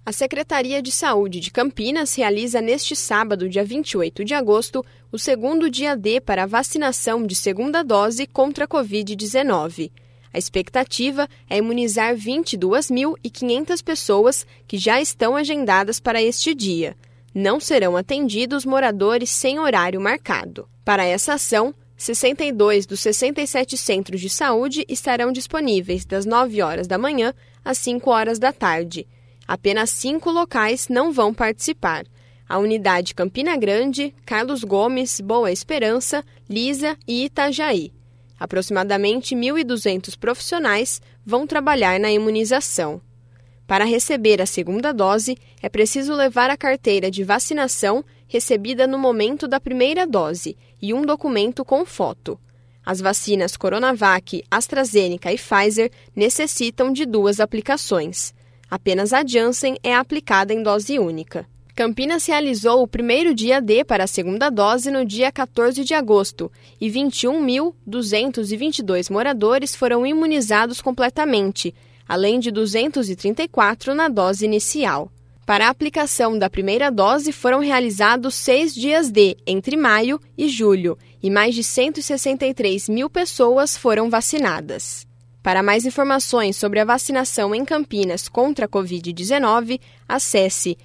A Secretaria de Saúde de Campinas realiza neste sábado, dia 28 de agosto, o segundo dia D para a vacinação de segunda dose contra a Covid-19. A expectativa é imunizar 22.500 pessoas que já estão agendadas para este dia. Não serão atendidos moradores sem horário marcado. Para essa ação, 62 dos 67 centros de saúde estarão disponíveis das 9 horas da manhã às 5 horas da tarde. Apenas 5 locais não vão participar: a Unidade Campina Grande, Carlos Gomes, Boa Esperança, Lisa e Itajaí. Aproximadamente 1.200 profissionais vão trabalhar na imunização. Para receber a segunda dose, é preciso levar a carteira de vacinação recebida no momento da primeira dose e um documento com foto. As vacinas Coronavac, AstraZeneca e Pfizer necessitam de 2 aplicações. Apenas a Janssen é aplicada em dose única. Campinas realizou o primeiro dia D para a segunda dose no dia 14 de agosto e 21.222 moradores foram imunizados completamente, além de 234 na dose inicial. Para a aplicação da primeira dose foram realizados 6 dias D entre maio e julho e mais de 163 mil pessoas foram vacinadas. Para mais informações sobre a vacinação em Campinas contra a Covid-19, acesse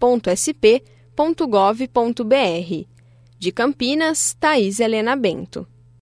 vacina.campinas.sp.gov.br. De Campinas, Thaís Helena Bento.